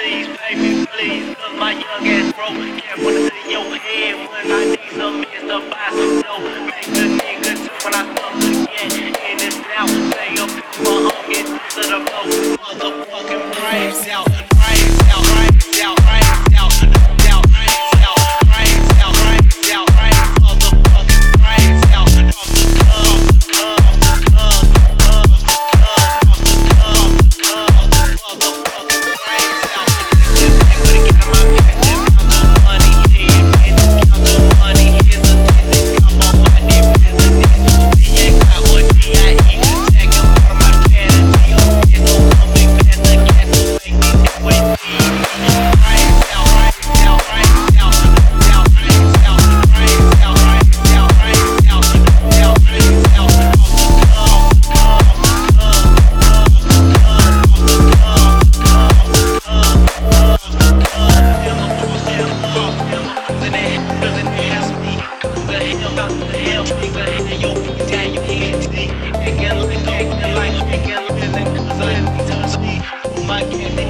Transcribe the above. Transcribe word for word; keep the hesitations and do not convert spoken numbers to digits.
please, baby, please. Cause my young ass broke. Can't put it in your head when I need some ends to buy some dough. Make a nigga too when I start again. In this now, say a people hung it to the floor. Motherfucking praise out, praise out, praise out, praise out, praise out, praise out, praise out, praise out, praise out, motherfucking praise out. Off the club, club, club, club, club, club, club, motherfucking praise out. Just take what it get in my pocket, count the money, yeah, bitch, count the money, here's a business, come on, my name is a business. D A got what D I E, check it from my vanity, it's so coming fast, the gas will make me take what it is. Praise out, praise out, praise out, praise out, praise out, praise out, praise out, praise out, praise out, praise out, off the club, club, club, club, club, off the club, club, club, club, club. Feel the force, feel the love, feel the doesn't it, doesn't it has me? The hell out the hell, nigga, and your feet down your head, see? Acting like, acting like, acting like, cause I need to see. My candy.